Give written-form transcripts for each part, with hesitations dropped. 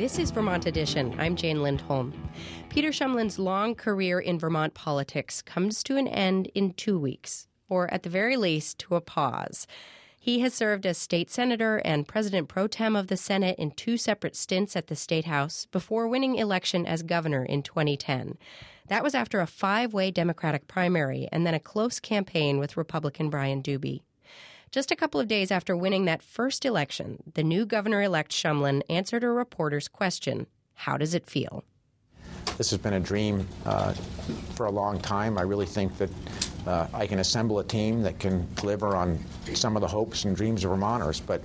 This is Vermont Edition. I'm Jane Lindholm. Peter Shumlin's long career in Vermont politics comes to an end in 2 weeks, or at the very least, to a pause. He has served as state senator and president pro tem of the Senate in 2 separate stints at the State House before winning election as governor in 2010. That was after a 5-way Democratic primary and then a close campaign with Republican Brian Dubie. Just a couple of days after winning that first election, the new governor-elect Shumlin answered a reporter's question, how does it feel? This has been a dream for a long time. I really think that I can assemble a team that can deliver on some of the hopes and dreams of Vermonters, but,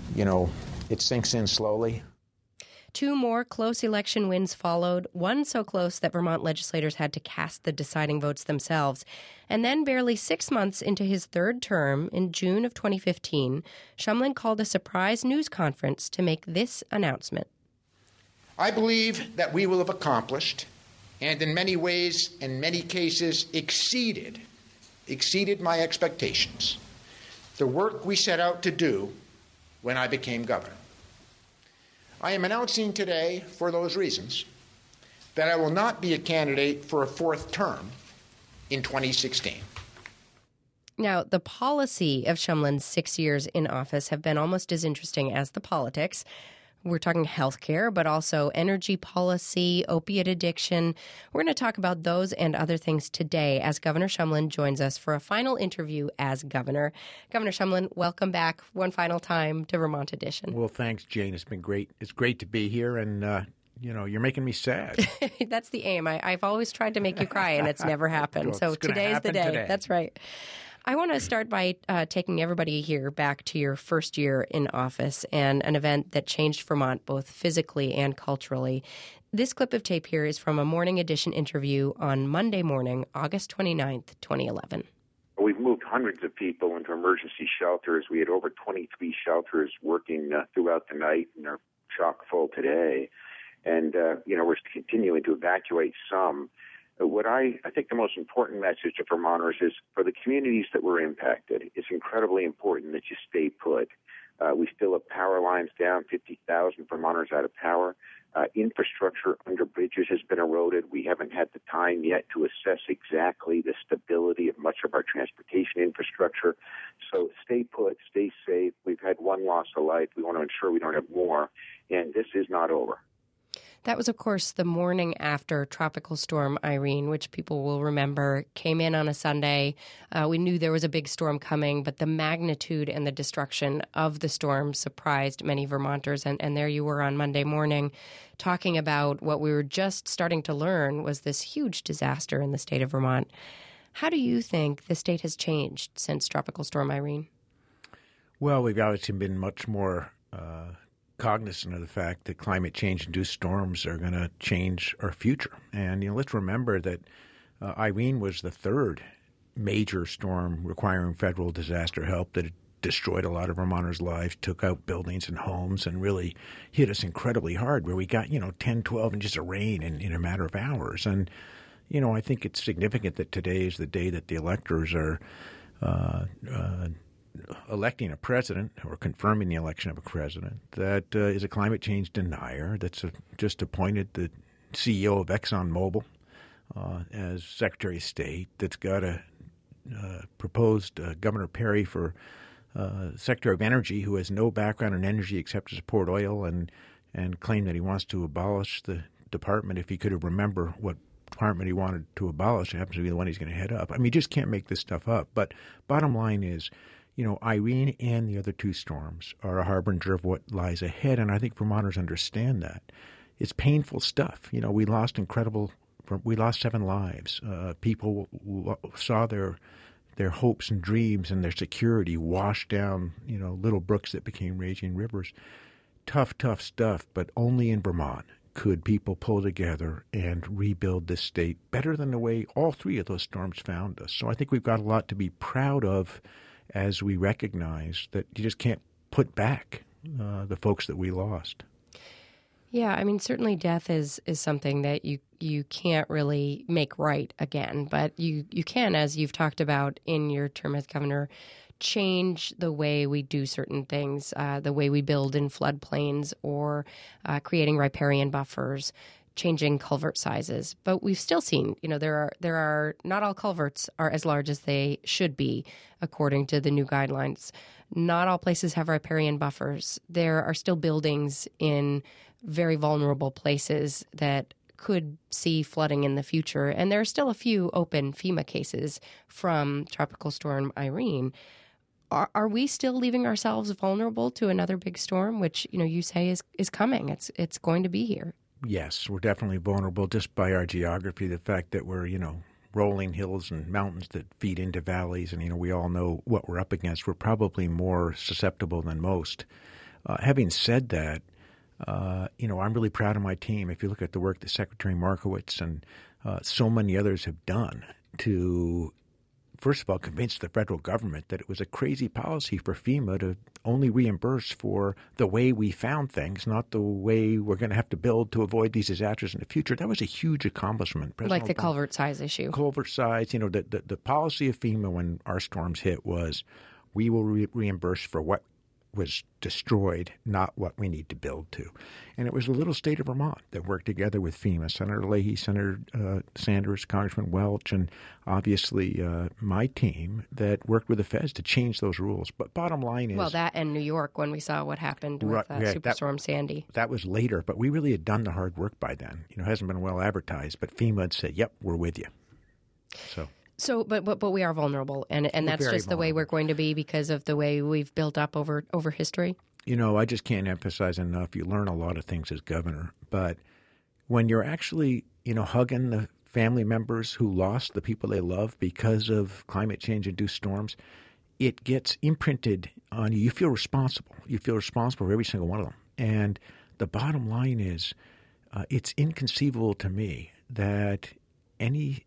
it sinks in slowly. 2 more close election wins followed, one so close that Vermont legislators had to cast the deciding votes themselves. And then barely 6 months into his 3rd term, in June of 2015, Shumlin called a surprise news conference to make this announcement. I believe that we will have accomplished, and in many ways, in many cases, exceeded my expectations, the work we set out to do when I became governor. I am announcing today, for those reasons, that I will not be a candidate for a 4th term in 2016. Now, the policy of Shumlin's 6 years in office have been almost as interesting as the politics. We're talking healthcare, but also energy policy, opiate addiction. We're going to talk about those and other things today as Governor Shumlin joins us for a final interview as governor. Governor Shumlin, welcome back one final time to Vermont Edition. Well, thanks, Jane. It's been great. It's great to be here, and you're making me sad. That's the aim. I've always tried to make you cry, and it's never happened. Well, so today's the day. Today. That's right. I want to start by taking everybody here back to your first year in office and an event that changed Vermont both physically and culturally. This clip of tape here is from a Morning Edition interview on Monday morning, August 29th, 2011. We've moved hundreds of people into emergency shelters. We had over 23 shelters working throughout the night, and they're chock full today. And, we're continuing to evacuate some. What I think the most important message to Vermonters is for the communities that were impacted, it's incredibly important that you stay put. We still have power lines down, 50,000 Vermonters out of power. Infrastructure under bridges has been eroded. We haven't had the time yet to assess exactly the stability of much of our transportation infrastructure. So stay put, stay safe. We've had one loss of life. We want to ensure we don't have more. And this is not over. That was, of course, the morning after Tropical Storm Irene, which people will remember came in on a Sunday. We knew there was a big storm coming, but the magnitude and the destruction of the storm surprised many Vermonters. And there you were on Monday morning talking about what we were just starting to learn was this huge disaster in the state of Vermont. How do you think the state has changed since Tropical Storm Irene? Well, we've obviously been much more cognizant of the fact that climate change-induced storms are going to change our future. And, let's remember that Irene was the 3rd major storm requiring federal disaster help that destroyed a lot of Vermonters' lives, took out buildings and homes, and really hit us incredibly hard, where we got, 10, 12 inches of rain in a matter of hours. And, I think it's significant that today is the day that the electors are electing a president or confirming the election of a president that is a climate change denier, that's just appointed the CEO of ExxonMobil as Secretary of State, that's got a proposed Governor Perry for Secretary of Energy, who has no background in energy except to support oil, and claimed that he wants to abolish the department. If he could remember what department he wanted to abolish, it happens to be the one he's going to head up. I mean, you just can't make this stuff up. But bottom line is, Irene and the other 2 storms are a harbinger of what lies ahead, and I think Vermonters understand that. It's painful stuff. We lost 7 lives. People saw their hopes and dreams and their security washed down, little brooks that became raging rivers. Tough stuff, but only in Vermont could people pull together and rebuild this state better than the way all 3 of those storms found us. So I think we've got a lot to be proud of as we recognize that you just can't put back the folks that we lost. Yeah, I mean, certainly death is something that you can't really make right again, but you can, as you've talked about in your term as governor, change the way we do certain things, the way we build in floodplains or creating riparian buffers, changing culvert sizes. But we've still seen, there are not all culverts are as large as they should be according to the new guidelines. Not all places have riparian buffers. There are still buildings in very vulnerable places that could see flooding in the future. And there are still a few open FEMA cases from Tropical Storm Irene. Are we still leaving ourselves vulnerable to another big storm, which, you say is coming? It's going to be here. Yes, we're definitely vulnerable just by our geography, the fact that we're, rolling hills and mountains that feed into valleys. And, we all know what we're up against. We're probably more susceptible than most. Having said that, I'm really proud of my team. If you look at the work that Secretary Markowitz and so many others have done to, first of all, convince the federal government that it was a crazy policy for FEMA to only reimburse for the way we found things, not the way we're going to have to build to avoid these disasters in the future. That was a huge accomplishment. Like the culvert size issue. Culvert size, the policy of FEMA when our storms hit was we will reimburse for what was destroyed, not what we need to build to. And it was the little state of Vermont that worked together with FEMA, Senator Leahy, Senator Sanders, Congressman Welch, and obviously my team that worked with the feds to change those rules. But bottom line is... Well, that and New York when we saw what happened with Superstorm Sandy. That was later, but we really had done the hard work by then. It hasn't been well advertised, but FEMA had said, yep, we're with you. So, but we are vulnerable, and that's just vulnerable. The way we're going to be because of the way we've built up over history. I just can't emphasize enough. You learn a lot of things as governor, but when you're actually, hugging the family members who lost the people they love because of climate change-induced storms, it gets imprinted on you. You feel responsible. You feel responsible for every single one of them. And the bottom line is, it's inconceivable to me that any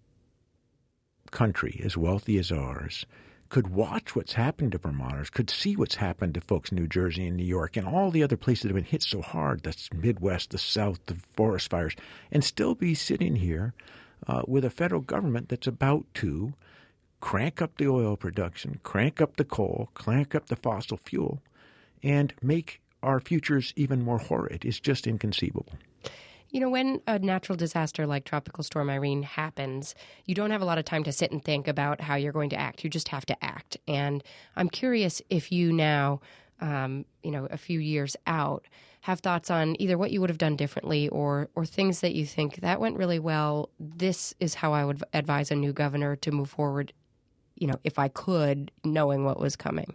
country as wealthy as ours could watch what's happened to Vermonters, could see what's happened to folks in New Jersey and New York and all the other places that have been hit so hard, the Midwest, the South, the forest fires, and still be sitting here with a federal government that's about to crank up the oil production, crank up the coal, crank up the fossil fuel, and make our futures even more horrid. It's just inconceivable. When a natural disaster like Tropical Storm Irene happens, you don't have a lot of time to sit and think about how you're going to act. You just have to act. And I'm curious if you now, a few years out, have thoughts on either what you would have done differently or things that you think that went really well. This is how I would advise a new governor to move forward, if I could, knowing what was coming.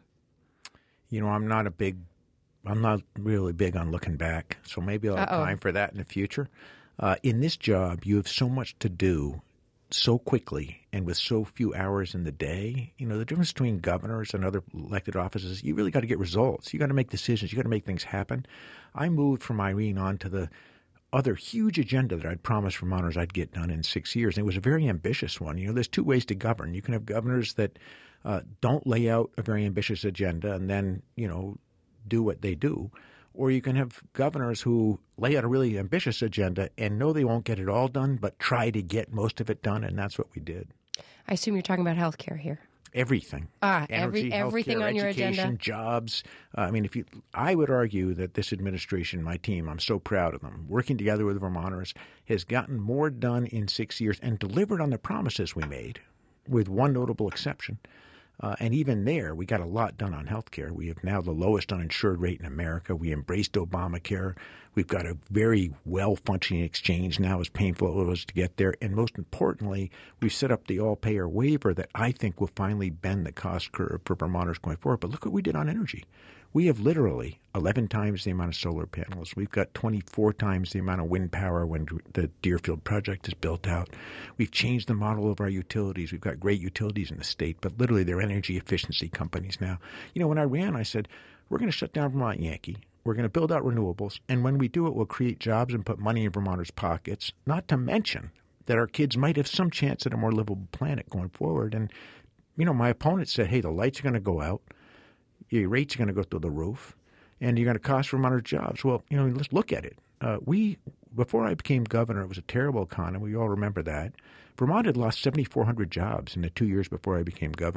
I'm not really big on looking back, so maybe I'll have time for that in the future. In this job, you have so much to do so quickly and with so few hours in the day. The difference between governors and other elected offices, you really got to get results. You got to make decisions. You got to make things happen. I moved from Irene on to the other huge agenda that I'd promised Vermonters I'd get done in 6 years. And it was a very ambitious one. There's two ways to govern. You can have governors that don't lay out a very ambitious agenda and then, do what they do, or you can have governors who lay out a really ambitious agenda and know they won't get it all done, but try to get most of it done, and that's what we did. I assume you're talking about health care here. Everything. Energy, everything healthcare, on your education, agenda. Jobs. I would argue that this administration, my team, I'm so proud of them, working together with Vermonters, has gotten more done in 6 years and delivered on the promises we made, with one notable exception. And even there, we got a lot done on health care. We have now the lowest uninsured rate in America. We embraced Obamacare. We've got a very well-functioning exchange now, as painful as it was to get there. And most importantly, we've set up the all-payer waiver that I think will finally bend the cost curve for Vermonters going forward. But look what we did on energy. We have literally 11 times the amount of solar panels. We've got 24 times the amount of wind power when the Deerfield project is built out. We've changed the model of our utilities. We've got great utilities in the state, but literally they're energy efficiency companies now. When I ran, I said, we're going to shut down Vermont Yankee. We're going to build out renewables. And when we do it, we'll create jobs and put money in Vermonters' pockets, not to mention that our kids might have some chance at a more livable planet going forward. And, my opponent said, hey, the lights are going to go out. Your rates are going to go through the roof, and you're going to cost Vermonters jobs. Well, let's look at it. Before I became governor, it was a terrible economy. We all remember that. Vermont had lost 7,400 jobs in the 2 years before I became governor.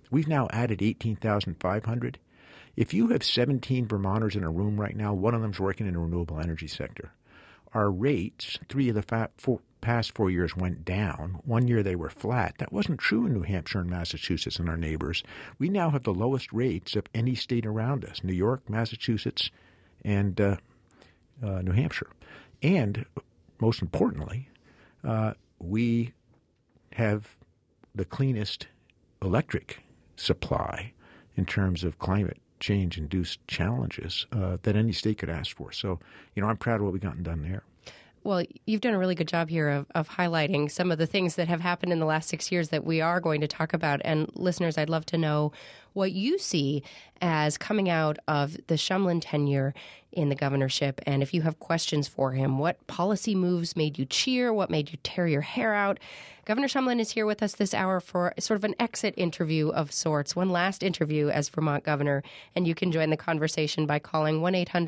We've now added 18,500. If you have 17 Vermonters in a room right now, one of them's working in the renewable energy sector. Our rates, 3 of the past 4 years went down. 1 year they were flat. That wasn't true in New Hampshire and Massachusetts and our neighbors. We now have the lowest rates of any state around us, New York, Massachusetts, and New Hampshire. And most importantly, we have the cleanest electric supply in terms of climate change-induced challenges that any state could ask for. So, I'm proud of what we've gotten done there. Well, you've done a really good job here of highlighting some of the things that have happened in the last 6 years that we are going to talk about. And listeners, I'd love to know what you see as coming out of the Shumlin tenure in the governorship. And if you have questions for him, what policy moves made you cheer? What made you tear your hair out? Governor Shumlin is here with us this hour for sort of an exit interview of sorts, one last interview as Vermont governor. And you can join the conversation by calling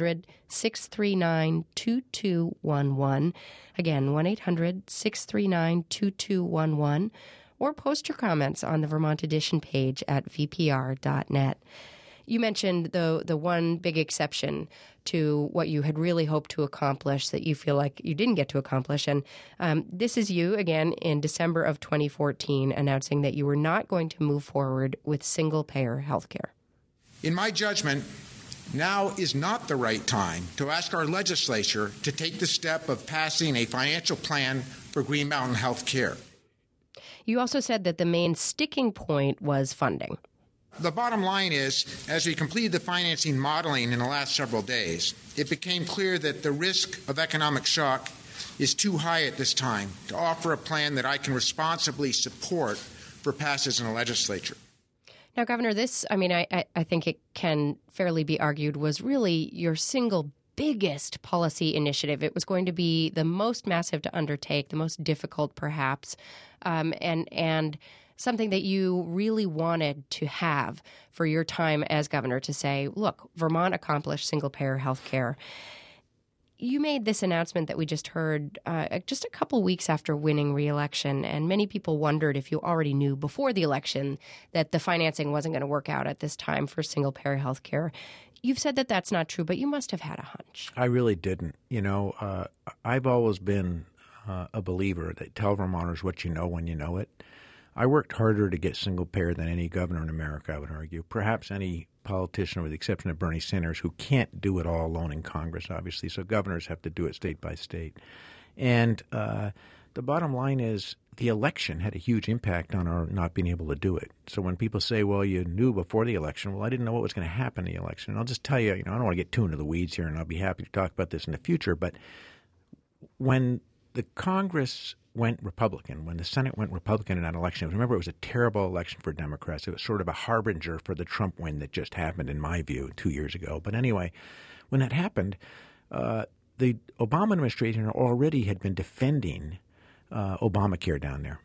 1-800-639-2211. Again, 1-800-639-2211. Or post your comments on the Vermont Edition page at vpr.net. You mentioned the one big exception to what you had really hoped to accomplish that you feel like you didn't get to accomplish. And this is you, again, in December of 2014, announcing that you were not going to move forward with single-payer health care. In my judgment, now is not the right time to ask our legislature to take the step of passing a financial plan for Green Mountain Health Care. You also said that the main sticking point was funding. The bottom line is, as we completed the financing modeling in the last several days, it became clear that the risk of economic shock is too high at this time to offer a plan that I can responsibly support for passage in the legislature. Now, Governor, this, I think it can fairly be argued, was really your single biggest policy initiative. It was going to be the most massive to undertake, the most difficult perhaps, and something that you really wanted to have for your time as governor to say, look, Vermont accomplished single-payer health care. You made this announcement that we just heard just a couple weeks after winning re-election, and many people wondered if you already knew before the election that the financing wasn't going to work out at this time for single-payer health care. You've said that that's not true, but you must have had a hunch. I really didn't. I've always been a believer that tell Vermonters what you know when you know it. I worked harder to get single payer than any governor in America, I would argue. Perhaps any politician, with the exception of Bernie Sanders, who can't do it all alone in Congress, obviously. So governors have to do it state by state. And the bottom line is the election had a huge impact on our not being able to do it. So when people say, well, you knew before the election, well, I didn't know what was going to happen in the election. And I'll just tell you, I don't want to get too into the weeds here, and I'll be happy to talk about this in the future. But when the Congress went Republican, when the Senate went Republican in that election, remember, it was a terrible election for Democrats. It was sort of a harbinger for the Trump win that just happened, in my view, 2 years ago. But anyway, when that happened, the Obama administration already had been defending Obamacare down there.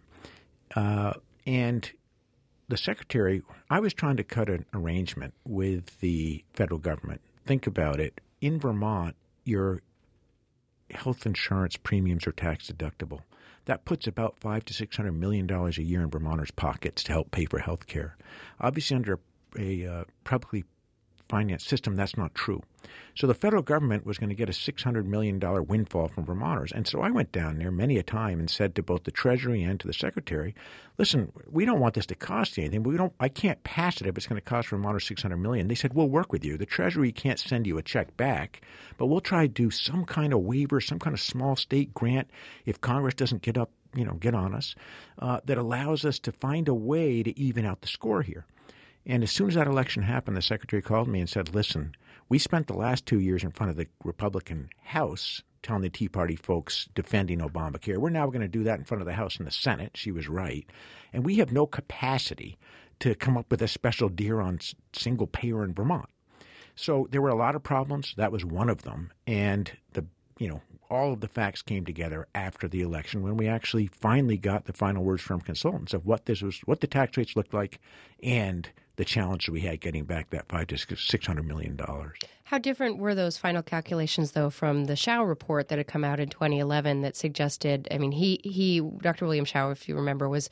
And the secretary, I was trying to cut an arrangement with the federal government. Think about it. In Vermont, your health insurance premiums are tax deductible. That puts about $500 to $600 million a year in Vermonters' pockets to help pay for health care. Obviously, under a publicly financed system, that's not true. So the federal government was going to get a $600 million windfall from Vermonters. And so I went down there many a time and said to both the Treasury and to the Secretary, listen, we don't want this to cost you anything, but I can't pass it if it's going to cost Vermonters $600 million. They said, we'll work with you. The Treasury can't send you a check back, but we'll try to do some kind of waiver, some kind of small state grant if Congress doesn't get on us, that allows us to find a way to even out the score here. And as soon as that election happened, the secretary called me and said, listen, we spent the last 2 years in front of the Republican House telling the Tea Party folks defending Obamacare. We're now going to do that in front of the House and the Senate. She was right. And we have no capacity to come up with a special deal on single payer in Vermont. So there were a lot of problems. That was one of them. And all of the facts came together after the election when we actually finally got the final words from consultants of what the tax rates looked like and the challenge we had getting back that $500 to $600 million. How different were those final calculations, though, from the Shao report that had come out in 2011 that suggested, Dr. William Shao, if you remember, was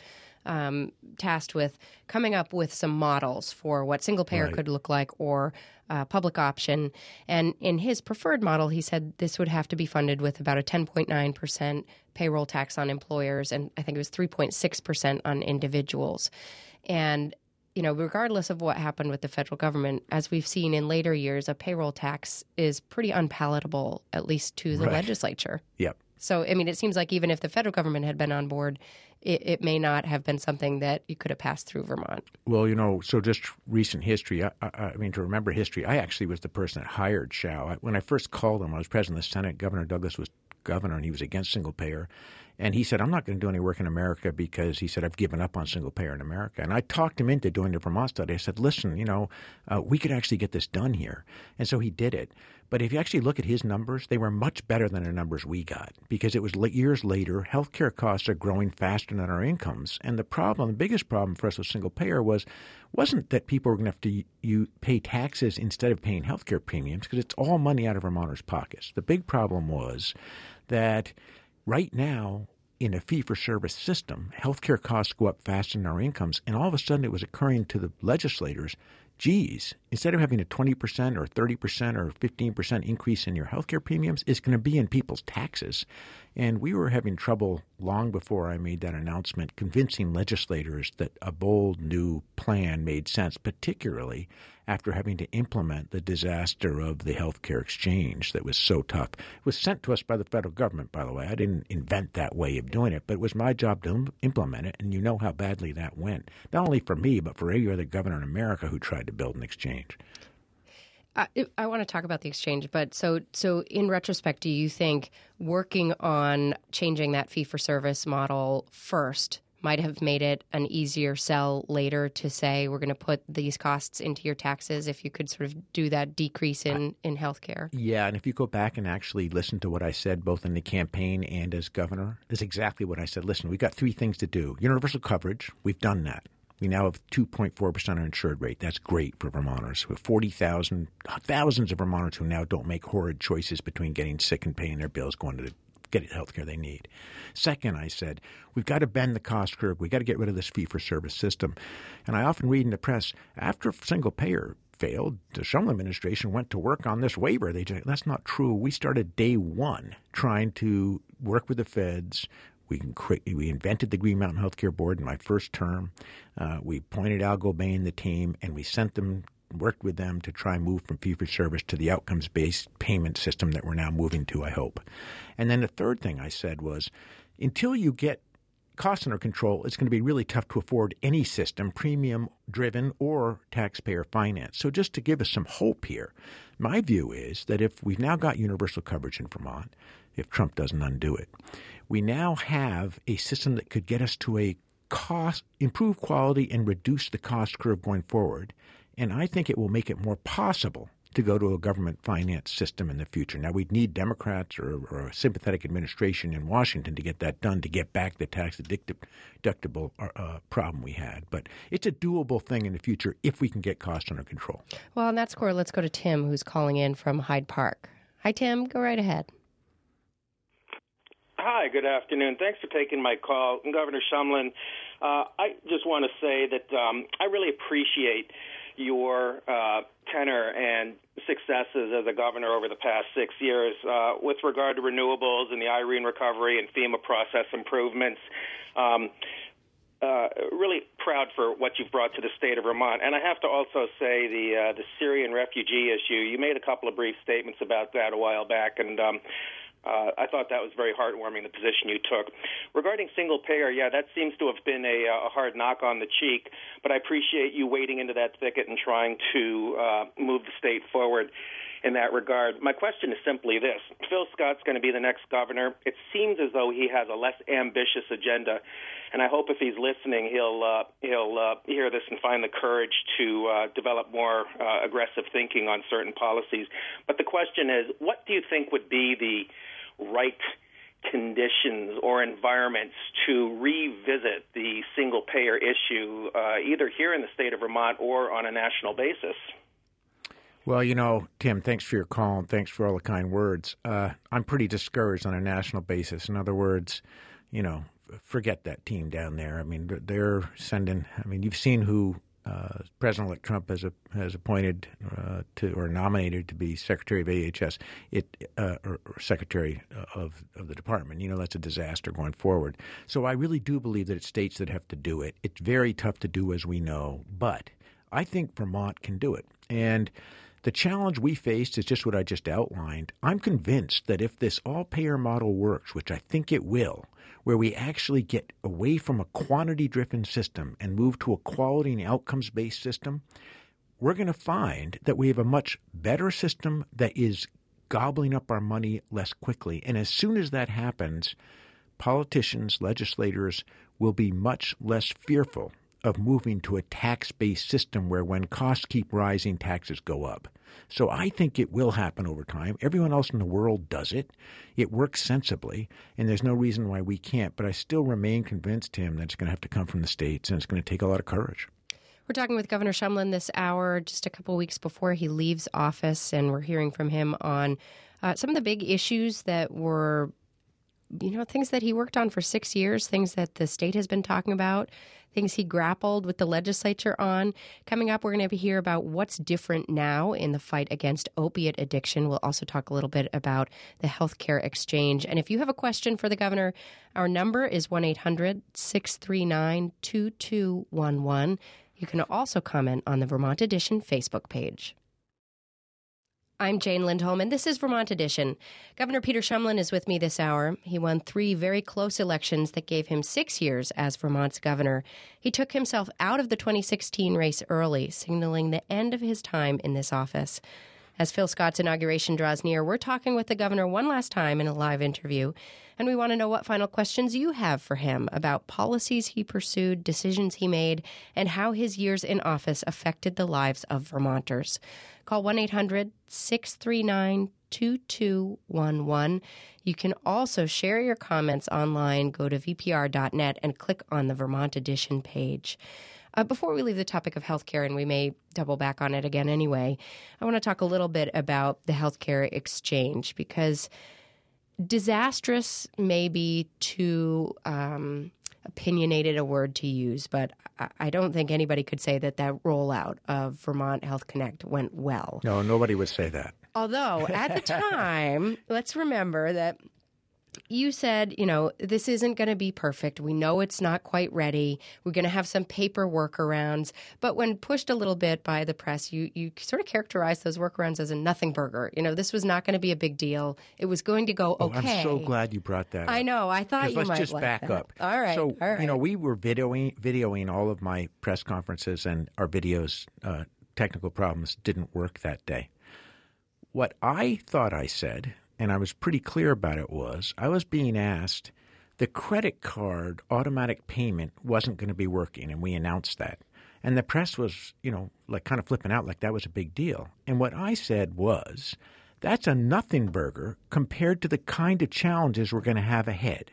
tasked with coming up with some models for what single payer could look like or public option. And in his preferred model, he said this would have to be funded with about a 10.9% payroll tax on employers, and I think it was 3.6% on individuals. And regardless of what happened with the federal government, as we've seen in later years, a payroll tax is pretty unpalatable, at least to the legislature. Yep. So, it seems like even if the federal government had been on board, it may not have been something that you could have passed through Vermont. Well, so just recent history, to remember history, I actually was the person that hired Shao. When I first called him, I was president of the Senate. Governor Douglas was governor, and he was against single payer. And he said, I'm not going to do any work in America because he said, I've given up on single payer in America. And I talked him into doing the Vermont study. I said, listen, we could actually get this done here. And so he did it. But if you actually look at his numbers, they were much better than the numbers we got because it was years later. Healthcare costs are growing faster than our incomes. And the biggest problem for us with single payer wasn't that people were going to have to pay taxes instead of paying healthcare premiums because it's all money out of Vermonters' pockets. The big problem was that right now, in a fee-for-service system, healthcare costs go up faster than our incomes, and all of a sudden it was occurring to the legislators, geez, instead of having a 20% or 30% or 15% increase in your healthcare premiums, it's going to be in people's taxes. And we were having trouble long before I made that announcement convincing legislators that a bold new plan made sense, particularly after having to implement the disaster of the healthcare exchange that was so tough. It was sent to us by the federal government, by the way. I didn't invent that way of doing it, but it was my job to implement it, and you know how badly that went. Not only for me, but for every other governor in America who tried to build an exchange. I want to talk about the exchange, but so in retrospect, do you think working on changing that fee-for-service model first might have made it an easier sell later to say we're going to put these costs into your taxes if you could sort of do that decrease in healthcare? Yeah, and if you go back and actually listen to what I said both in the campaign and as governor, is exactly what I said. Listen, we've got three things to do. Universal coverage, we've done that. We now have 2.4% insured rate. That's great for Vermonters. We have thousands of Vermonters who now don't make horrid choices between getting sick and paying their bills, going to get the health care they need. Second, I said, we've got to bend the cost curve. We've got to get rid of this fee-for-service system. And I often read in the press, after single payer failed, the Shumlin administration went to work on this waiver. That's not true. We started day one trying to work with the feds. We invented the Green Mountain Healthcare Board in my first term. We appointed Al Gobain, the team, and we worked with them to try and move from fee-for-service to the outcomes-based payment system that we're now moving to, I hope. And then the third thing I said was, until you get costs under control, it's going to be really tough to afford any system, premium-driven or taxpayer financed. So just to give us some hope here, my view is that if we've now got universal coverage in Vermont, if Trump doesn't undo it, we now have a system that could get us to a improve quality and reduce the cost curve going forward. And I think it will make it more possible to go to a government finance system in the future. Now, we'd need Democrats or a sympathetic administration in Washington to get that done, to get back the tax deductible problem we had. But it's a doable thing in the future if we can get costs under control. Well, on that score, let's go to Tim, who's calling in from Hyde Park. Hi, Tim. Go right ahead. Hi, good afternoon. Thanks for taking my call. Governor Shumlin, I just want to say that I really appreciate your tenor and successes as a governor over the past 6 years with regard to renewables and the Irene recovery and FEMA process improvements. Really proud for what you've brought to the state of Vermont. And I have to also say the Syrian refugee issue, you made a couple of brief statements about that a while back, and I thought that was very heartwarming, the position you took. Regarding single payer, yeah, that seems to have been a hard knock on the cheek, but I appreciate you wading into that thicket and trying to move the state forward in that regard. My question is simply this. Phil Scott's going to be the next governor. It seems as though he has a less ambitious agenda, and I hope if he's listening, he'll hear this and find the courage to develop more aggressive thinking on certain policies. But the question is, what do you think would be the right conditions or environments to revisit the single-payer issue, either here in the state of Vermont or on a national basis? Well, Tim, thanks for your call and thanks for all the kind words. I'm pretty discouraged on a national basis. In other words, forget that team down there. I mean, they're sending. I mean, you've seen who President-elect Trump has appointed or nominated to be Secretary of AHS, or Secretary of the Department. You know, that's a disaster going forward. So I really do believe that it's states that have to do it. It's very tough to do, as we know, but I think Vermont can do it. And the challenge we faced is just what I just outlined. I'm convinced that if this all-payer model works, which I think it will, where we actually get away from a quantity-driven system and move to a quality and outcomes-based system, we're going to find that we have a much better system that is gobbling up our money less quickly. And as soon as that happens, politicians, legislators will be much less fearful of moving to a tax-based system where when costs keep rising, taxes go up. So I think it will happen over time. Everyone else in the world does it. It works sensibly, and there's no reason why we can't. But I still remain convinced, Tim, that it's going to have to come from the states, and it's going to take a lot of courage. We're talking with Governor Shumlin this hour, just a couple weeks before he leaves office, and we're hearing from him on some of the big issues that were, things that he worked on for 6 years, things that the state has been talking about, things he grappled with the legislature on. Coming up, we're going to hear about what's different now in the fight against opiate addiction. We'll also talk a little bit about the healthcare exchange. And if you have a question for the governor, our number is 1-800-639-2211. You can also comment on the Vermont Edition Facebook page. I'm Jane Lindholm, and this is Vermont Edition. Governor Peter Shumlin is with me this hour. He won 3 very close elections that gave him 6 years as Vermont's governor. He took himself out of the 2016 race early, signaling the end of his time in this office. As Phil Scott's inauguration draws near, we're talking with the governor one last time in a live interview, and we want to know what final questions you have for him about policies he pursued, decisions he made, and how his years in office affected the lives of Vermonters. Call 1-800-639-2211. You can also share your comments online. Go to vpr.net and click on the Vermont Edition page. Before we leave the topic of healthcare, and we may double back on it again anyway, I want to talk a little bit about the healthcare exchange, because disastrous may be too opinionated a word to use, but I don't think anybody could say that rollout of Vermont Health Connect went well. No, nobody would say that. Although, at the time, let's remember that you said, this isn't going to be perfect. We know it's not quite ready. We're going to have some paper workarounds. But when pushed a little bit by the press, you sort of characterized those workarounds as a nothing burger. This was not going to be a big deal. It was going to go okay. I'm so glad you brought that up. I know. I thought you might let's just like back that. up. All right. So, all right. We were videoing all of my press conferences, and our videos, technical problems didn't work that day. What I thought I said, and I was pretty clear about it, was I was being asked the credit card automatic payment wasn't going to be working, and we announced that. And the press was, kind of flipping out like that was a big deal. And what I said was, that's a nothing burger compared to the kind of challenges we're going to have ahead.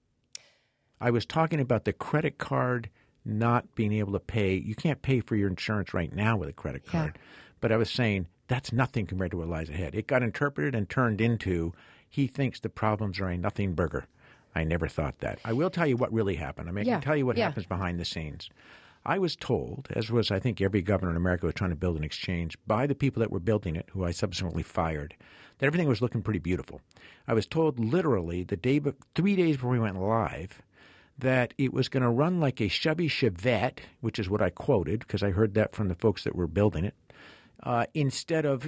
I was talking about the credit card not being able to pay. You can't pay for your insurance right now with a credit card. Yeah. But I was saying, that's nothing compared to what lies ahead. It got interpreted and turned into, he thinks the problems are a nothing burger. I never thought that. I will tell you what really happened. I can tell you what happens behind the scenes. I was told, as was I think every governor in America was trying to build an exchange, by the people that were building it, who I subsequently fired, that everything was looking pretty beautiful. I was told literally 3 days before we went live that it was going to run like a Chevy Chevette, which is what I quoted because I heard that from the folks that were building it. Instead of,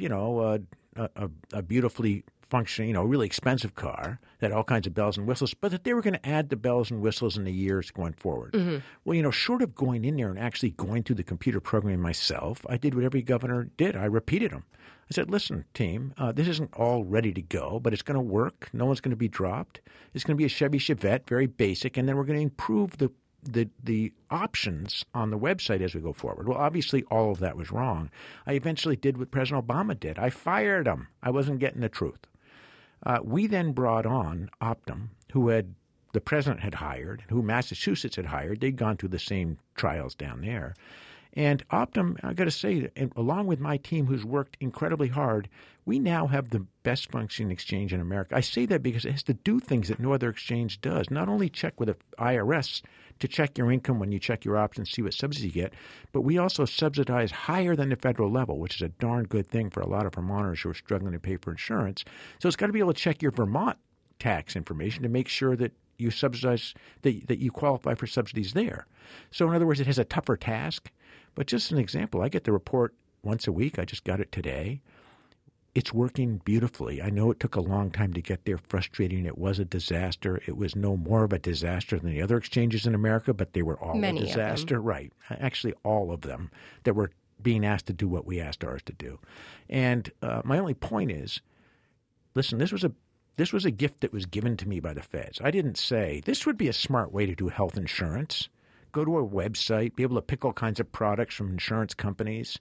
a beautifully functioning, really expensive car that had all kinds of bells and whistles, but that they were going to add the bells and whistles in the years going forward. Mm-hmm. Well, short of going in there and actually going through the computer programming myself, I did what every governor did. I repeated them. I said, listen, team, this isn't all ready to go, but it's going to work. No one's going to be dropped. It's going to be a Chevy Chevette, very basic, and then we're going to improve the options on the website as we go forward. Well, obviously, all of that was wrong. I eventually did what President Obama did. I fired him. I wasn't getting the truth. We then brought on Optum, who the president had hired, who Massachusetts had hired. They'd gone through the same trials down there. And Optum, I got to say, along with my team who's worked incredibly hard, we now have the best functioning exchange in America. I say that because it has to do things that no other exchange does. Not only check with the IRS to check your income when you check your options, see what subsidies you get, but we also subsidize higher than the federal level, which is a darn good thing for a lot of Vermonters who are struggling to pay for insurance. So it's got to be able to check your Vermont tax information to make sure that you subsidize, that you qualify for subsidies there. So in other words, it has a tougher task. But just an example, I get the report once a week. I just got it today. It's working beautifully. I know it took a long time to get there, frustrating. It was a disaster. It was no more of a disaster than the other exchanges in America, but they were all Many a disaster. Right. Actually, all of them that were being asked to do what we asked ours to do. And my only point is, listen, this was a gift that was given to me by the feds. I didn't say, this would be a smart way to do health insurance. Go to a website, be able to pick all kinds of products from insurance companies,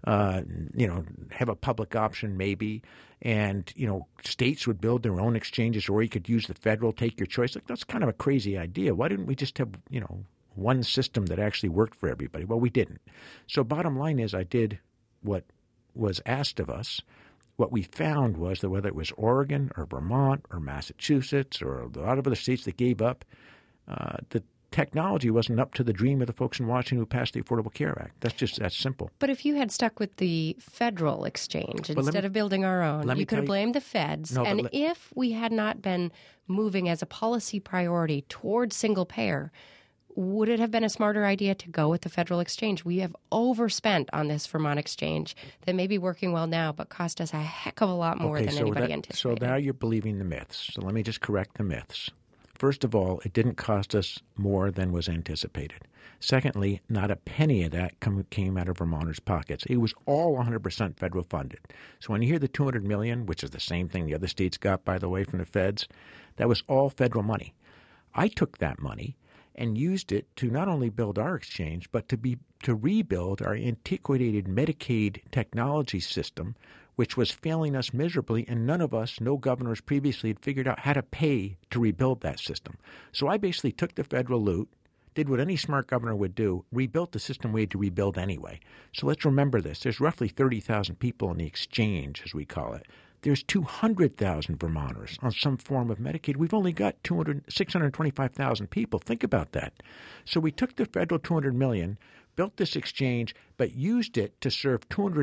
have a public option maybe, and, states would build their own exchanges, or you could use the federal, take your choice. Like, that's kind of a crazy idea. Why didn't we just have, one system that actually worked for everybody? Well, we didn't. So bottom line is I did what was asked of us. What we found was that whether it was Oregon or Vermont or Massachusetts or a lot of other states that gave up, the technology wasn't up to the dream of the folks in Washington who passed the Affordable Care Act. That's just that simple. But if you had stuck with the federal exchange instead of building our own, you could have blamed the feds. No, and if we had not been moving as a policy priority towards single payer, would it have been a smarter idea to go with the federal exchange? We have overspent on this Vermont exchange that may be working well now, but cost us a heck of a lot more than anybody anticipated. So now you're believing the myths. So let me just correct the myths. First of all, it didn't cost us more than was anticipated. Secondly, not a penny of that came out of Vermonters' pockets. It was all 100% federal funded. So when you hear the $200 million, which is the same thing the other states got, by the way, from the feds, that was all federal money. I took that money and used it to not only build our exchange, but to rebuild our antiquated Medicaid technology system, which was failing us miserably, and none of us, no governors previously, had figured out how to pay to rebuild that system. So I basically took the federal loot, did what any smart governor would do, rebuilt the system we had to rebuild anyway. So let's remember this. There's roughly 30,000 people in the exchange, as we call it. There's 200,000 Vermonters on some form of Medicaid. We've only got 625,000 people. Think about that. So we took the federal $200 million, built this exchange, but used it to serve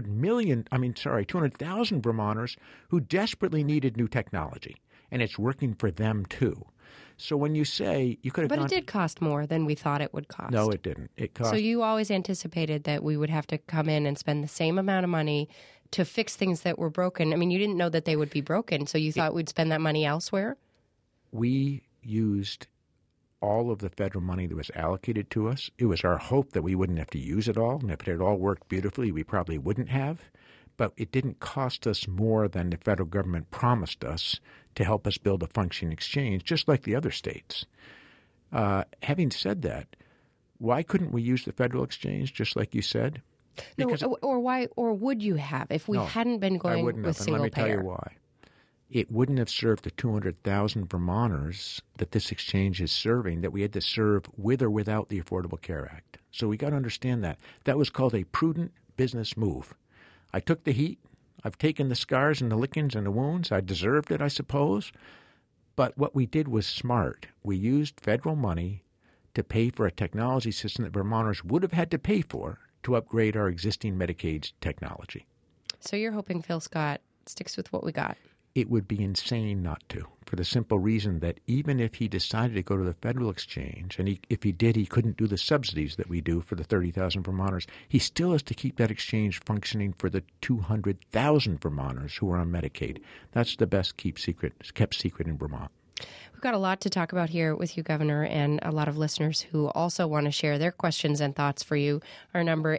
200,000 Vermonters who desperately needed new technology. And it's working for them, too. So when you say you could have But it did cost more than we thought it would cost. No, it didn't. It cost. So you always anticipated that we would have to come in and spend the same amount of money to fix things that were broken. I mean, you didn't know that they would be broken, so you thought we'd spend that money elsewhere? We used all of the federal money that was allocated to us. It was our hope that we wouldn't have to use it all, and if it had all worked beautifully, we probably wouldn't have. But it didn't cost us more than the federal government promised us to help us build a functioning exchange, just like the other states. Having said that, why couldn't we use the federal exchange, just like you said? Because or would you have if we hadn't been going with single payer? Let me tell you why. It wouldn't have served the 200,000 Vermonters that this exchange is serving that we had to serve with or without the Affordable Care Act. So we got to understand that. That was called a prudent business move. I took the heat. I've taken the scars and the lickings and the wounds. I deserved it, I suppose. But what we did was smart. We used federal money to pay for a technology system that Vermonters would have had to pay for to upgrade our existing Medicaid technology. So you're hoping Phil Scott sticks with what we got? It would be insane not to, for the simple reason that even if he decided to go to the federal exchange, and if he did, he couldn't do the subsidies that we do for the 30,000 Vermonters, he still has to keep that exchange functioning for the 200,000 Vermonters who are on Medicaid. That's the best kept secret in Vermont. We've got a lot to talk about here with you, Governor, and a lot of listeners who also want to share their questions and thoughts for you. Our number,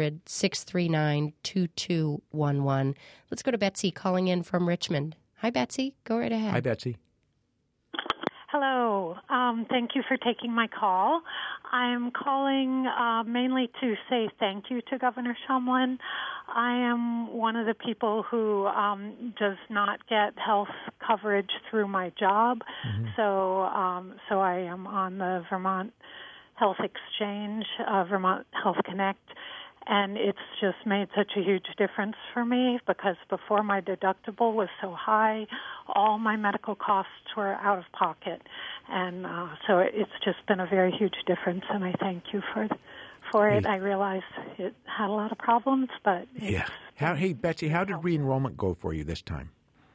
800-639-2211. Let's go to Betsy calling in from Richmond. Hi, Betsy. Go right ahead. Hi, Betsy. Hello. Thank you for taking my call. I'm calling mainly to say thank you to Governor Shumlin. I am one of the people who does not get health coverage through my job, so I am on the Vermont Health Exchange, Vermont Health Connect, And it's just made such a huge difference for me because before my deductible was so high, all my medical costs were out of pocket. And so it's just been a very huge difference, and I thank you for it. I realize it had a lot of problems, but yeah. Hey, Betsy, how did re-enrollment go for you this time?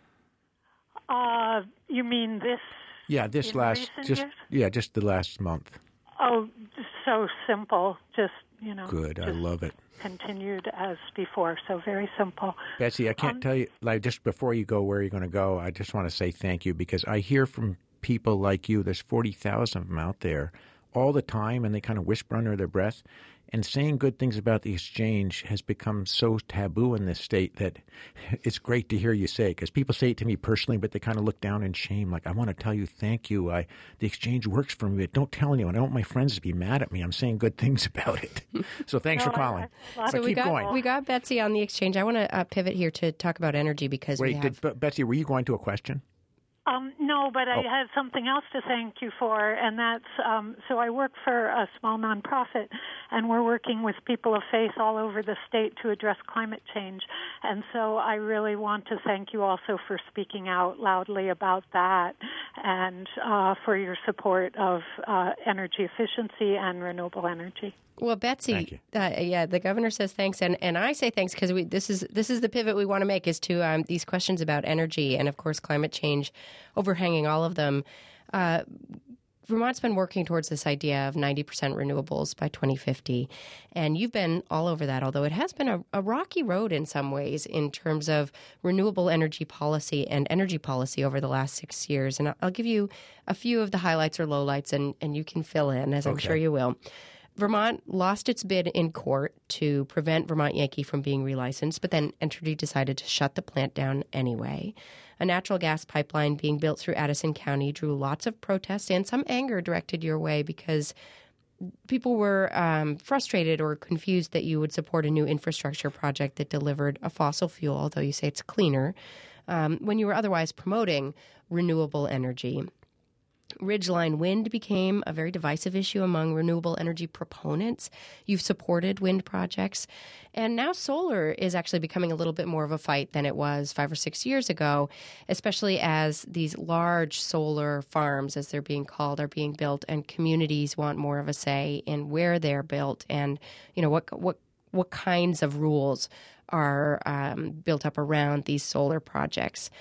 You mean this? Yeah, just the last month. Oh, so simple. Just, Good, I love it. Continued as before, so very simple. Betsy, I can't tell you, just before you go where you're going to go, I just want to say thank you because I hear from people like you, there's 40,000 of them out there all the time, and they kind of whisper under their breath. And saying good things about the exchange has become so taboo in this state that it's great to hear you say it. Because people say it to me personally, but they kind of look down in shame. Like, I want to tell you thank you. The exchange works for me, but don't tell anyone. I don't want my friends to be mad at me. I'm saying good things about it. So thanks for calling. So keep going. We got Betsy on the exchange. I want to pivot here to talk about energy because Betsy, were you going to a question? No, but I had something else to thank you for, and that's so I work for a small nonprofit, and we're working with people of faith all over the state to address climate change. And so I really want to thank you also for speaking out loudly about that and for your support of energy efficiency and renewable energy. Well, Betsy, the governor says thanks, and I say thanks because this is the pivot we want to make is to these questions about energy and, of course, climate change overhanging all of them. Vermont's been working towards this idea of 90% renewables by 2050, and you've been all over that, although it has been a rocky road in some ways in terms of renewable energy policy and energy policy over the last 6 years. And I'll give you a few of the highlights or lowlights, and you can fill in, as I'm sure you will. Vermont lost its bid in court to prevent Vermont Yankee from being relicensed, but then Entergy decided to shut the plant down anyway. A natural gas pipeline being built through Addison County drew lots of protests and some anger directed your way because people were frustrated or confused that you would support a new infrastructure project that delivered a fossil fuel, although you say it's cleaner, when you were otherwise promoting renewable energy. Ridgeline wind became a very divisive issue among renewable energy proponents. You've supported wind projects. And now solar is actually becoming a little bit more of a fight than it was 5 or 6 years ago, especially as these large solar farms, as they're being called, are being built, and communities want more of a say in where they're built and, what kinds of rules are built up around these solar projects.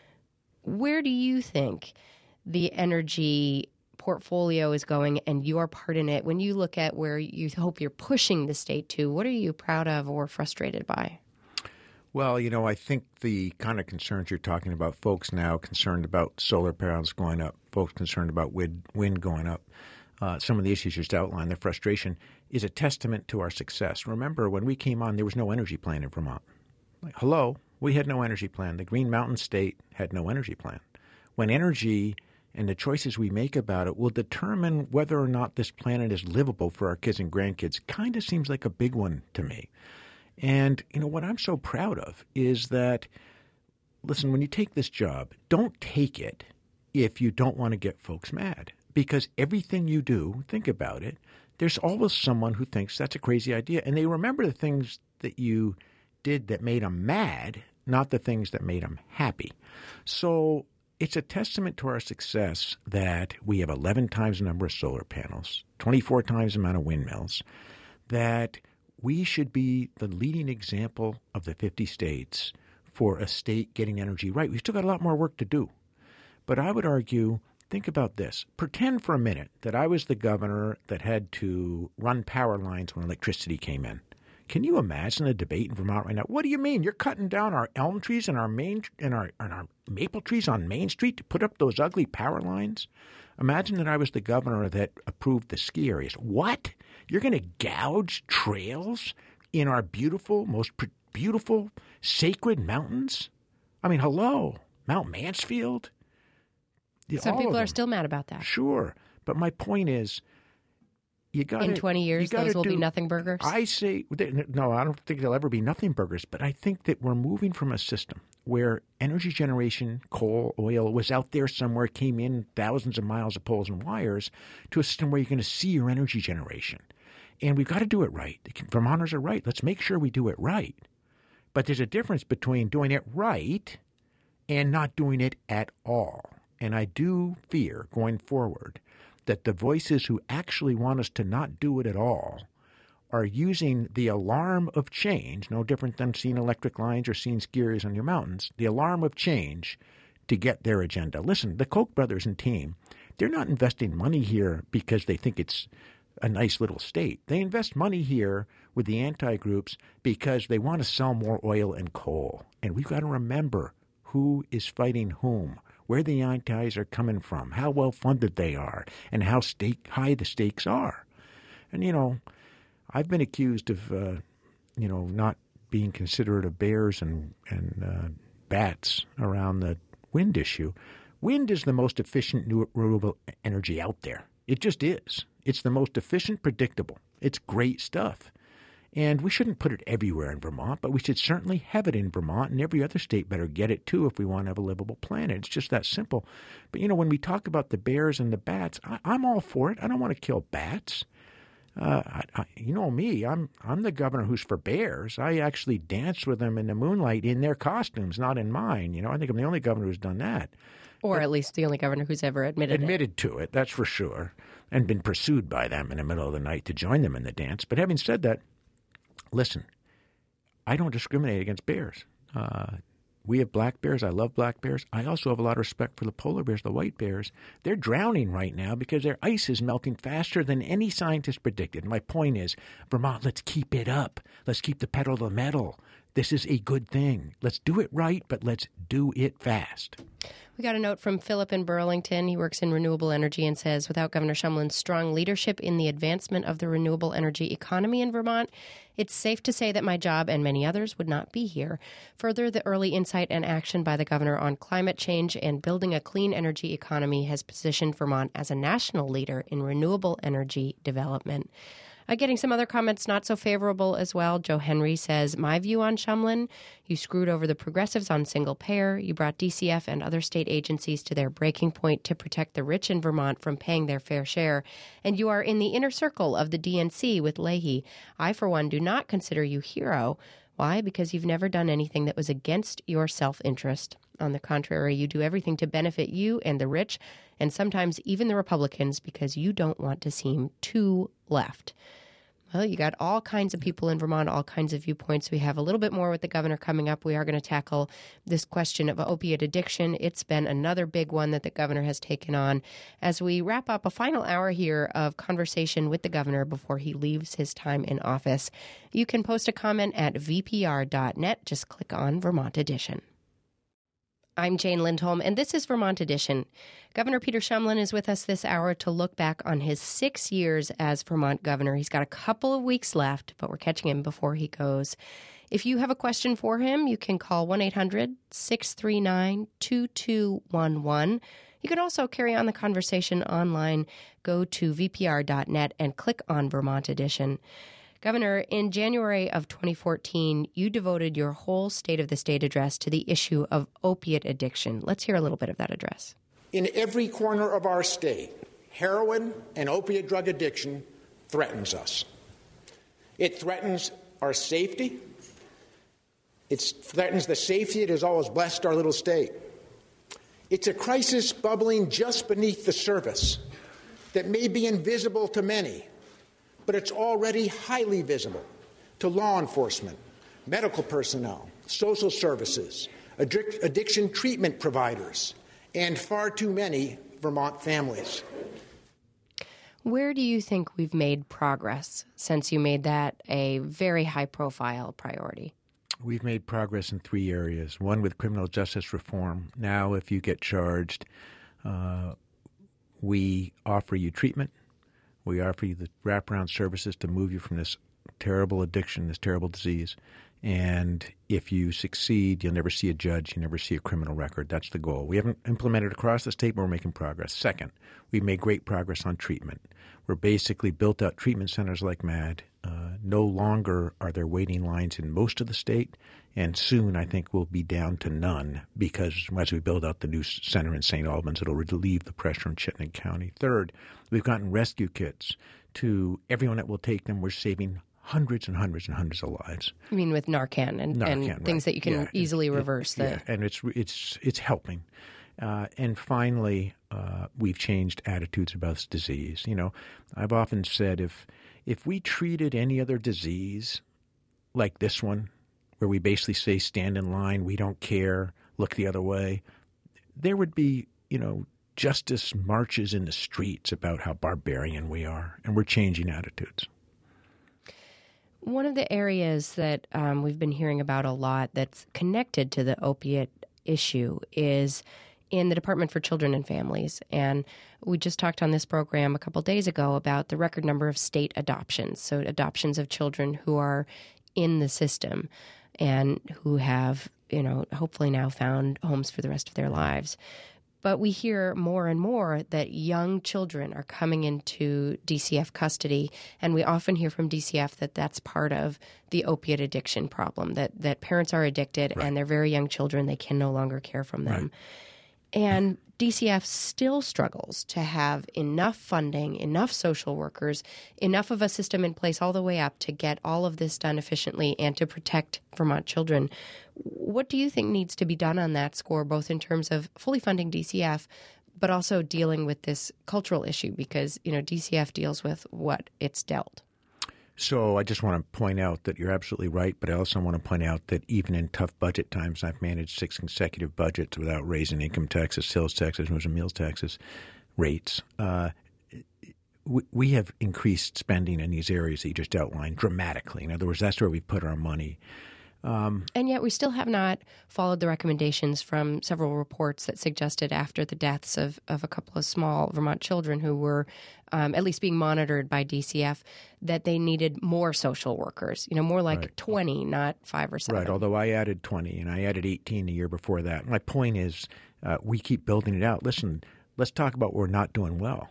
Where do you think the energy portfolio is going and your part in it? When you look at where you hope you're pushing the state to, what are you proud of or frustrated by? Well, I think the kind of concerns you're talking about, folks now concerned about solar panels going up, folks concerned about wind going up, some of the issues just outlined, the frustration is a testament to our success. Remember, when we came on, there was no energy plan in Vermont. Hello, we had no energy plan. The Green Mountain State had no energy plan. When energy and the choices we make about it will determine whether or not this planet is livable for our kids and grandkids, kind of seems like a big one to me. And, what I'm so proud of is that, listen, when you take this job, don't take it if you don't want to get folks mad. Because everything you do, think about it, there's always someone who thinks that's a crazy idea. And they remember the things that you did that made them mad, not the things that made them happy. So it's a testament to our success that we have 11 times the number of solar panels, 24 times the amount of windmills, that we should be the leading example of the 50 states for a state getting energy right. We've still got a lot more work to do. But I would argue, think about this. Pretend for a minute that I was the governor that had to run power lines when electricity came in. Can you imagine a debate in Vermont right now? What do you mean? You're cutting down our elm trees and our maple trees on Main Street to put up those ugly power lines? Imagine that I was the governor that approved the ski areas. What? You're going to gouge trails in our most beautiful, sacred mountains? I mean, hello, Mount Mansfield? Some people are still mad about that. Sure. But my point is, in 20 years, those will be nothing burgers? I say, no, I don't think they'll ever be nothing burgers, but I think that we're moving from a system where energy generation, coal, oil, was out there somewhere, came in thousands of miles of poles and wires, to a system where you're going to see your energy generation. And we've got to do it right. Vermonters are right. Let's make sure we do it right. But there's a difference between doing it right and not doing it at all. And I do fear going forward that the voices who actually want us to not do it at all are using the alarm of change, no different than seeing electric lines or seeing ski areas on your mountains, the alarm of change to get their agenda. Listen, the Koch brothers and team, they're not investing money here because they think it's a nice little state. They invest money here with the anti-groups because they want to sell more oil and coal. And we've got to remember who is fighting whom, where the antis are coming from, how well funded they are, and how high the stakes are. And, I've been accused of, not being considerate of bears and bats around the wind issue. Wind is the most efficient new renewable energy out there. It just is. It's the most efficient, predictable. It's great stuff. And we shouldn't put it everywhere in Vermont, but we should certainly have it in Vermont, and every other state better get it too if we want to have a livable planet. It's just that simple. But, when we talk about the bears and the bats, I'm all for it. I don't want to kill bats. You know me, I'm the governor who's for bears. I actually dance with them in the moonlight in their costumes, not in mine. I think I'm the only governor who's done that. Or at least the only governor who's ever admitted to it, that's for sure, and been pursued by them in the middle of the night to join them in the dance. But having said that, listen, I don't discriminate against bears. We have black bears. I love black bears. I also have a lot of respect for the polar bears, the white bears. They're drowning right now because their ice is melting faster than any scientist predicted. My point is, Vermont, let's keep it up. Let's keep the pedal to the metal. This is a good thing. Let's do it right, but let's do it fast. We got a note from Philip in Burlington. He works in renewable energy and says, without Governor Shumlin's strong leadership in the advancement of the renewable energy economy in Vermont, it's safe to say that my job and many others would not be here. Further, the early insight and action by the governor on climate change and building a clean energy economy has positioned Vermont as a national leader in renewable energy development. Getting some other comments not so favorable as well. Joe Henry says, my view on Shumlin, you screwed over the progressives on single payer. You brought DCF and other state agencies to their breaking point to protect the rich in Vermont from paying their fair share. And you are in the inner circle of the DNC with Leahy. I, for one, do not consider you hero. Why? Because you've never done anything that was against your self-interest. On the contrary, you do everything to benefit you and the rich, and sometimes even the Republicans, because you don't want to seem too left. Well, you got all kinds of people in Vermont, all kinds of viewpoints. We have a little bit more with the governor coming up. We are going to tackle this question of opiate addiction. It's been another big one that the governor has taken on as we wrap up a final hour here of conversation with the governor before he leaves his time in office. You can post a comment at vpr.net. Just click on Vermont Edition. I'm Jane Lindholm, and this is Vermont Edition. Governor Peter Shumlin is with us this hour to look back on his 6 years as Vermont governor. He's got a couple of weeks left, but we're catching him before he goes. If you have a question for him, you can call 1-800-639-2211. You can also carry on the conversation online. Go to vpr.net and click on Vermont Edition. Governor, in January of 2014, you devoted your whole State of the State address to the issue of opiate addiction. Let's hear a little bit of that address. In every corner of our state, heroin and opiate drug addiction threatens us. It threatens our safety. It threatens the safety that has always blessed our little state. It's a crisis bubbling just beneath the surface that may be invisible to many, but it's already highly visible to law enforcement, medical personnel, social services, addiction treatment providers, and far too many Vermont families. Where do you think we've made progress since you made that a very high-profile priority? We've made progress in 3 areas. One, with criminal justice reform. Now, if you get charged, we offer you treatment. We offer you the wraparound services to move you from this terrible addiction, this terrible disease. And if you succeed, you'll never see a judge. You never see a criminal record. That's the goal. We haven't implemented it across the state, but we're making progress. Second, we've made great progress on treatment. We're basically built out treatment centers like mad. No longer are there waiting lines in most of the state, and soon I think we'll be down to none because as we build out the new center in St. Albans, it'll relieve the pressure in Chittenden County. Third, we've gotten rescue kits to everyone that will take them, we're saving hundreds and hundreds and hundreds of lives. You mean with Narcan and things right. that you can easily reverse? And it's helping. And finally, we've changed attitudes about this disease. You know, I've often said if we treated any other disease like this one, where we basically say stand in line, we don't care, look the other way, there would be, justice marches in the streets about how barbarian we are, and we're changing attitudes. One of the areas that we've been hearing about a lot that's connected to the opiate issue is in the Department for Children and Families. And we just talked on this program a couple days ago about the record number of state adoptions, so adoptions of children who are in the system and who have, hopefully now found homes for the rest of their lives. But we hear more and more that young children are coming into DCF custody, and we often hear from DCF that that's part of the opiate addiction problem, that parents are addicted and they're very young children, they can no longer care from them. Right. And DCF still struggles to have enough funding, enough social workers, enough of a system in place all the way up to get all of this done efficiently and to protect Vermont children. What do you think needs to be done on that score, both in terms of fully funding DCF, but also dealing with this cultural issue? Because, DCF deals with what it's dealt. So I just want to point out that you're absolutely right, but I also want to point out that even in tough budget times, I've managed 6 consecutive budgets without raising income taxes, sales taxes, and meals taxes rates. We have increased spending in these areas that you just outlined dramatically. In other words, that's where we put our money. And yet we still have not followed the recommendations from several reports that suggested after the deaths of a couple of small Vermont children who were at least being monitored by DCF that they needed more social workers, more like 20, not 5 or 7. Right, although I added 20 and I added 18 the year before that. My point is we keep building it out. Listen, let's talk about what we're not doing well,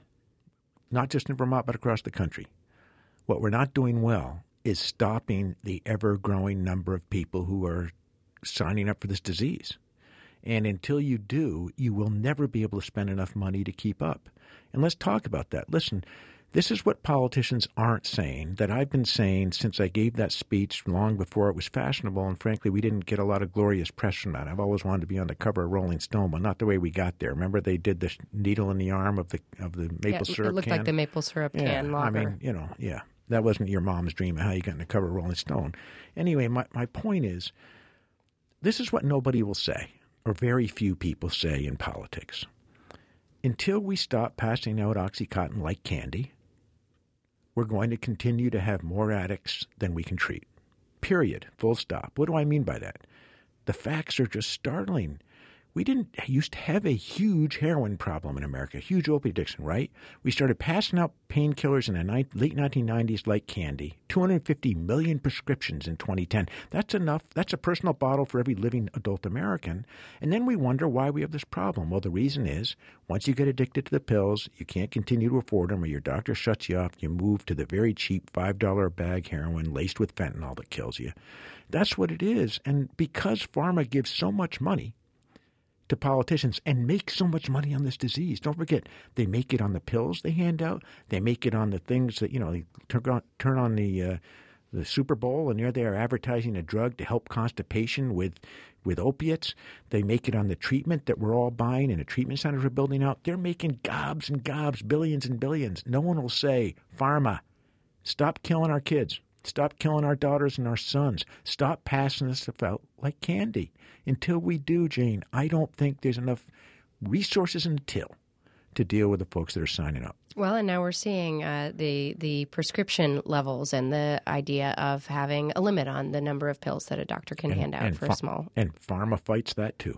not just in Vermont but across the country. What we're not doing well is stopping the ever-growing number of people who are signing up for this disease. And until you do, you will never be able to spend enough money to keep up. And let's talk about that. Listen, this is what politicians aren't saying, that I've been saying since I gave that speech long before it was fashionable, and frankly, we didn't get a lot of glorious press from that. I've always wanted to be on the cover of Rolling Stone, but not the way we got there. Remember they did the needle in the arm of the maple syrup can? It looked like the maple syrup can lager. That wasn't your mom's dream of how you got in the cover of Rolling Stone. Anyway, my point is, this is what nobody will say, or very few people say in politics. Until we stop passing out OxyContin like candy, we're going to continue to have more addicts than we can treat. Period. Full stop. What do I mean by that? The facts are just startling. We didn't used to have a huge heroin problem in America, huge opiate addiction, right? We started passing out painkillers in the late 1990s like candy. 250 million prescriptions in 2010. That's enough. That's a personal bottle for every living adult American. And then we wonder why we have this problem. Well, the reason is once you get addicted to the pills, you can't continue to afford them or your doctor shuts you off. You move to the very cheap $5 a bag heroin laced with fentanyl that kills you. That's what it is. And because pharma gives so much money to politicians and make so much money on this disease. Don't forget, they make it on the pills they hand out. They make it on the things that, they turn on the Super Bowl and there they are advertising a drug to help constipation with opiates. They make it on the treatment that we're all buying and the treatment centers we're building out. They're making gobs and gobs, billions and billions. No one will say, pharma, stop killing our kids. Stop killing our daughters and our sons. Stop passing this stuff out like candy. Until we do, Jane, I don't think there's enough resources in the till to deal with the folks that are signing up. Well, and now we're seeing the prescription levels and the idea of having a limit on the number of pills that a doctor can hand out for a small. And pharma fights that too.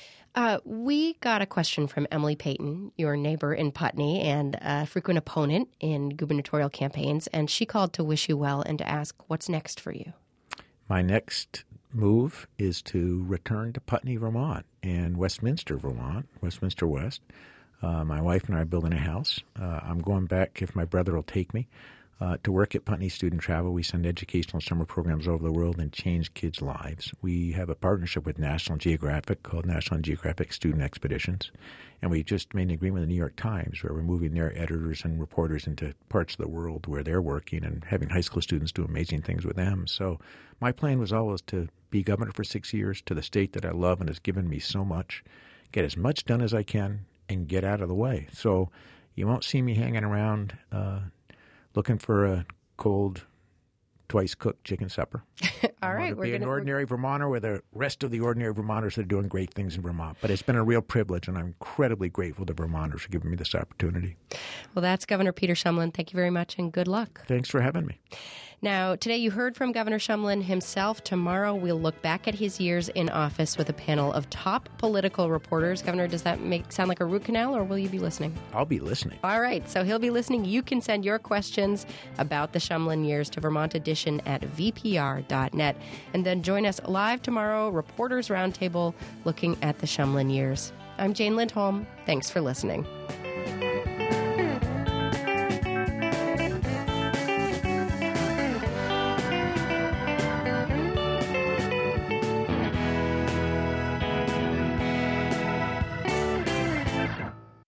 We got a question from Emily Payton, your neighbor in Putney and a frequent opponent in gubernatorial campaigns, and she called to wish you well and to ask what's next for you. My next move is to return to Putney, Vermont, and Westminster, Vermont, Westminster West. My wife and I are building a house. I'm going back if my brother will take me. to work at Putney Student Travel. We send educational summer programs over the world and change kids' lives. We have a partnership with National Geographic called National Geographic Student Expeditions. And we just made an agreement with the New York Times where we're moving their editors and reporters into parts of the world where they're working and having high school students do amazing things with them. So my plan was always to be governor for 6 years to the state that I love and has given me so much, get as much done as I can, and get out of the way. So you won't see me hanging around looking for a cold, twice-cooked chicken supper. All right. We're going to be an ordinary Vermonter with the rest of the ordinary Vermonters that are doing great things in Vermont. But it's been a real privilege, and I'm incredibly grateful to Vermonters for giving me this opportunity. Well, that's Governor Peter Shumlin. Thank you very much, and good luck. Thanks for having me. Now, today you heard from Governor Shumlin himself. Tomorrow we'll look back at his years in office with a panel of top political reporters. Governor, does that sound like a root canal, or will you be listening? I'll be listening. All right, so he'll be listening. You can send your questions about the Shumlin years to Vermont Edition at vpr.net. And then join us live tomorrow, Reporters Roundtable, looking at the Shumlin years. I'm Jane Lindholm. Thanks for listening.